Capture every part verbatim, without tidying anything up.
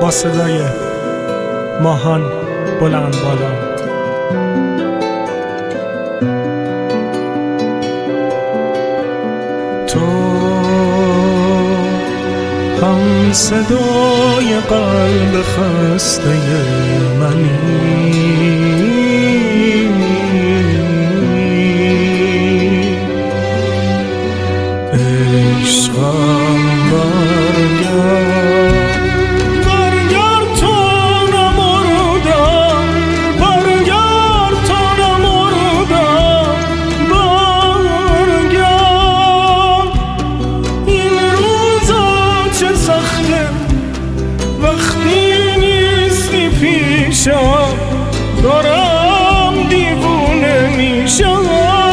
با صدای ماهان بلند بالا. تو هم صدای قلب خسته منی، عشقم برگرد برگرد تو نمردم، برگرد تو نمردم، برگرد. این روزا چه سخته وقتی نیستی پیشم، دارم دیوونه میشم.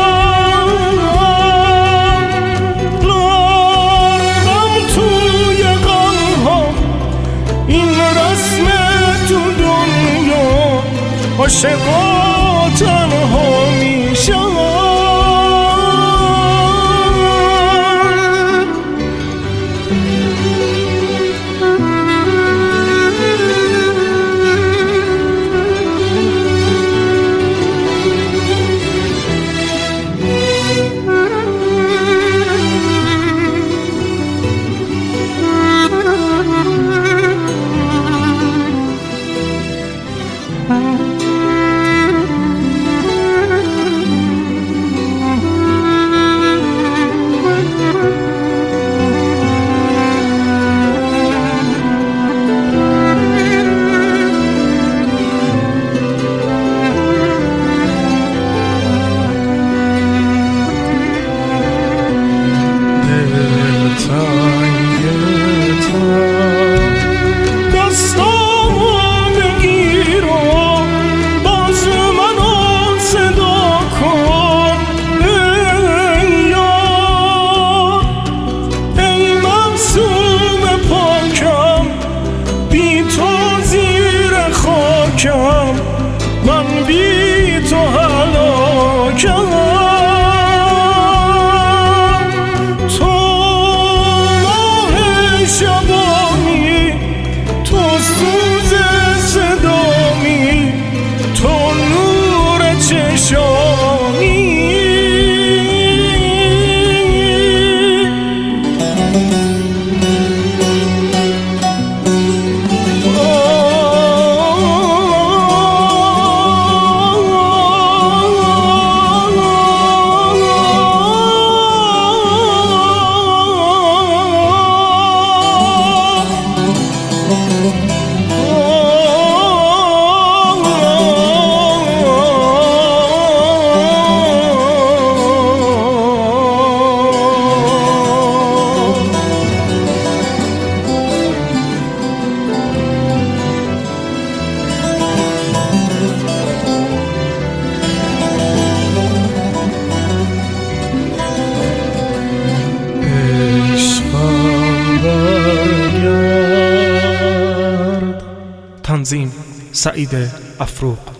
عاشقا تنها میشم. من بی تو هلاکم. تو ماه شبانی، تو سوز صدامی، تو نور چشامی. تنظیم سعید افروق.